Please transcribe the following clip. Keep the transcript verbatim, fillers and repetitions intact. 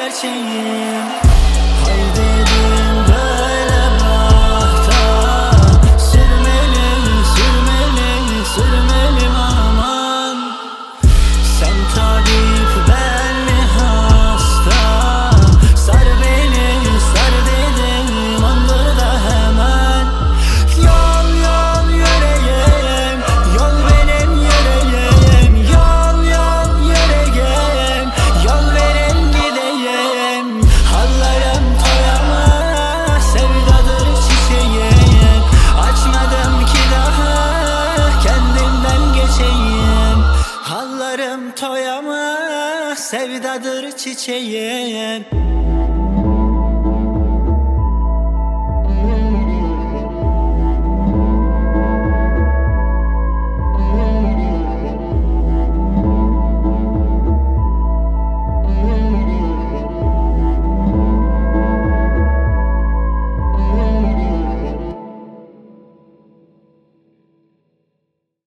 gerçeğim. Hay dedim böyle bahta, sürmeli, sürmeli, sürmeli aman. Sen tabip, ben mi hasta? Sar beni, sar dedim, andır da hemen. Yol yol yüreğim, yol benim yüreğim. Yol yol yüreğim, yol verin gideyim. Hallarım toyama, sevdadır çiçeğim. Açmadım ki daha, kendimden geçeyim. Hallarım toyama, sevdadır çiçeğim.